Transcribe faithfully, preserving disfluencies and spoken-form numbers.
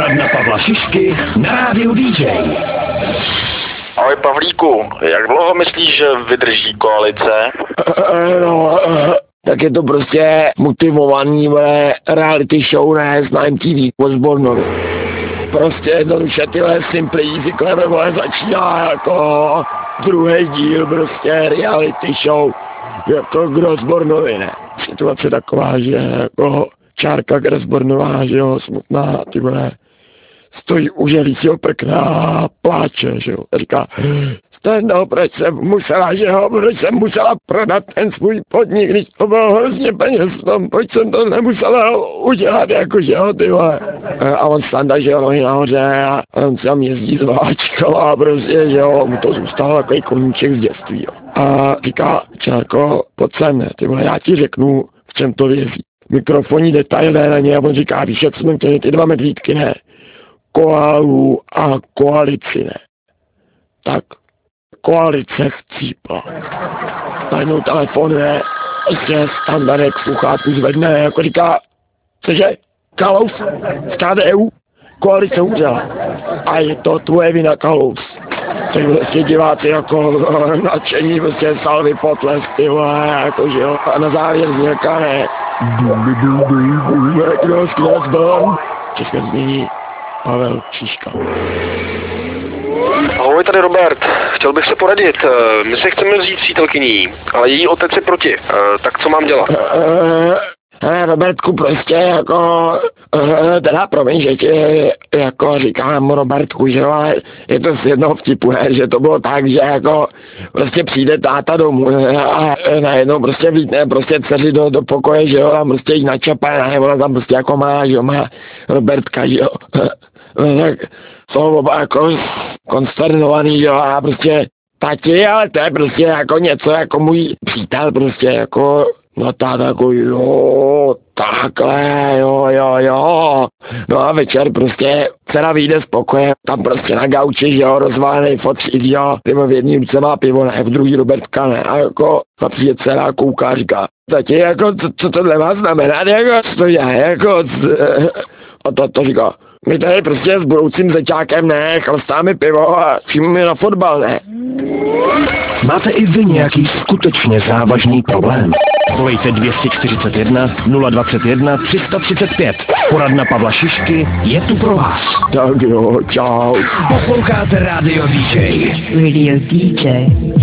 Poradna Pavla Šišky na rádiu D J. Ahoj Pavlíku, jak dlouho myslíš, že vydrží koalice? No, tak je to prostě motivovaný, vole, reality show, ne, z M T V, Osbornovi. Prostě jednoduše tyhle Simple Easy Clever, vole, začíná jako druhý díl, prostě reality show, jako k Osbornovi, ne. Situace taková, že jako Čárka Grasbornová, že jo, smutná, ty vole, stojí u želícího prkna a pláče, že jo. Říká, Stendo, proč jsem musela, že jo, proč jsem musela prodat ten svůj podnik, když to bylo hrozně peněz v tom, proč jsem to nemusela udělat, jako, že jo, ty vole. A on Standa, že jo, nohy nahoře a on tam jezdí s váčkou a prostě, že jo, mu to zůstalo takový koníček z dětství, jo. A říká, Čárko, pojď sem, ne, ty vole, já ti řeknu, v čem to vězí. Mikrofonní detail na ně a on říká, víš, jak jsme chtěli ty dva medvídky, ne? Koalu a koalici, ne? Tak koalice chcípla. Najednou telefonuje, prostě Standardek sluchátku zvedne, jako říká, cože, Kalous, z K D U, koalice umřela. A je to tvoje vina, Kalous. Tak prostě diváci jako nadšení, prostě salvy potlesk, ty vole, jako že jo, a na závěr znělka, ne. Kdo z Knocburn? České znění Pavel Šiška. Ahoj, tady Robert. Chtěl bych se poradit. My se chceme vzít přítelkyní, ale její otec je proti. Tak co mám dělat? Hele, Robertku, prostě jako, teda promiň, že ti jako říkám Robertku, že jo, ale je to z jednoho vtipu, ne, že to bylo tak, že jako prostě přijde táta domů, ne, a najednou prostě vítne prostě dceři do, do pokoje, že jo, a prostě jí načapá, ne, ona tam prostě jako má, že jo, má Robertka, že jo, tak jsou oba jako konsternovaný, že jo, a prostě tati, ale to je prostě jako něco jako můj přítel, prostě jako no táta jako jo, takhle, jo, jo, jo. No a večer prostě dcera vyjde z pokoje, tam prostě na gauči, že jo, rozválený fotřík, jo. Tymo v jedný ruce má pivo, ne, v druhý Robertka, ne. A jako a přijde dcera, kouká a říká, tati, jako, co, co tohle má znamenat, jako, co to dělá, jako, c... A to, to říká, my tady prostě s budoucím zeťákem, ne, chlastáme pivo a přijmeme na fotbal, ne. Máte i vy nějaký skutečně závažný problém? Volejte dvě stě čtyřicet jedna nula dvacet jedna tři sta třicet pět. Poradna Pavla Šišky je tu pro vás. Tak jo, čau. Posloucháte rádio D J. Radio D J.